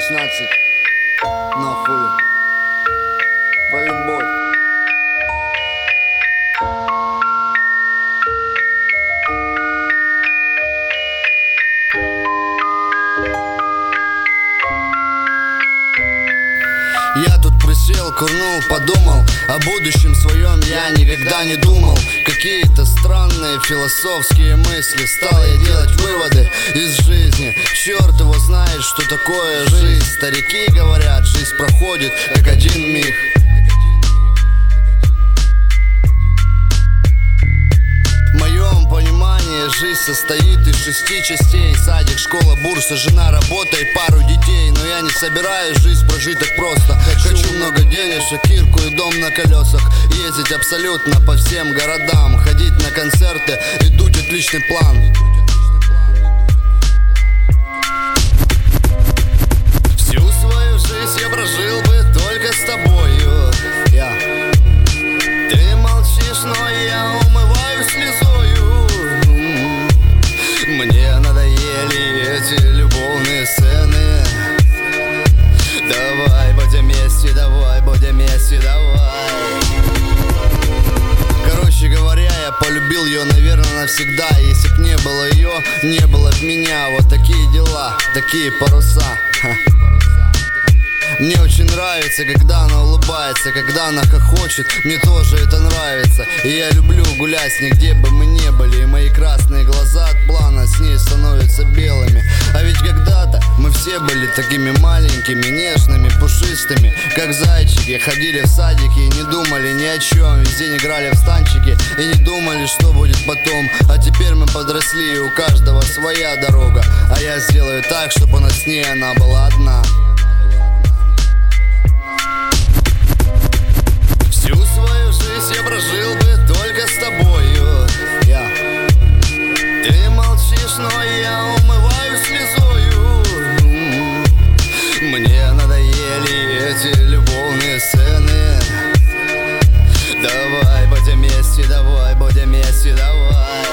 16. Нахуй. Про любовь. Я тут присел, курнул, подумал о будущем своем, я никогда не думал. Какие-то странные философские мысли, стал я делать выводы из жизни. Черт его знает, что такое жизнь. Старики говорят, жизнь проходит как один миг. В моем понимании жизнь состоит из 6 частей: садик, школа, бурса, жена, работа и пару детей. Но я не собираюсь жизнь прожить так просто. Хочу много денежек, кирку и дом на колесах, ездить абсолютно по всем городам, ходить на концерты и дуть отличный план. Всю свою жизнь я прожил бы только с тобою. Ты молчишь, но я умываю слезою. Мне надоели эти любовные сцены. Давай будем вместе, давай будем вместе, давай. Короче говоря, я полюбил ее, наверное, навсегда. Если б не было ее, не было б меня. Вот такие дела, такие паруса. Мне очень нравится, когда она улыбается, когда она хохочет, мне тоже это нравится. И я люблю гулять с ней, где бы мы не были. И мои красные глаза от плана с ней становятся белыми. А ведь когда-то мы все были такими маленькими, нежными, пушистыми, как зайчики. Ходили в садики и не думали ни о чем. Весь день играли в станчики и не думали, что будет потом. А теперь мы подросли, и у каждого своя дорога. А я сделаю так, чтобы у нас с ней она была одна. Всю свою жизнь я прожил бы только с тобою. Ты молчишь, но я умываю слезою. Мне надоели эти любовные сцены. Давай будем вместе, давай будем вместе, давай.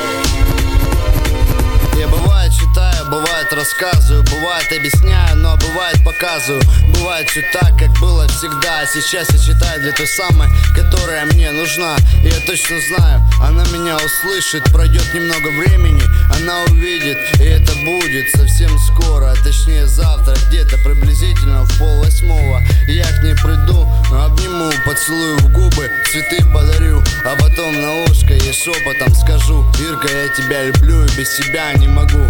Я бывает читаю, бывает рассказываю, бывает объясняю, но бывает показываю. Бывает все так, как было всегда. Сейчас я читаю для той самой, которая мне нужна. И я точно знаю, она меня услышит. Пройдет немного времени, она увидит. И это будет совсем скоро, а точнее завтра, где-то приблизительно в 7:30. Я к ней приду, обниму, поцелую в губы, цветы подарю, а потом на ушко ей шепотом скажу: Ирка, я тебя люблю и без тебя не могу.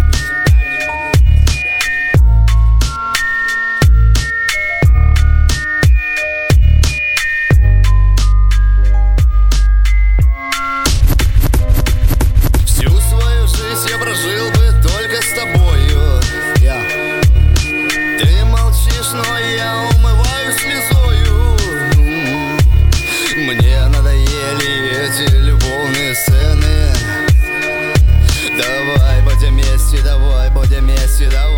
Всю свою жизнь я прожил бы только с тобою. Ты молчишь, но я умываю слезою. Мне надоели эти любовные сцены. Давай будем вместе, давай будем вместе, давай.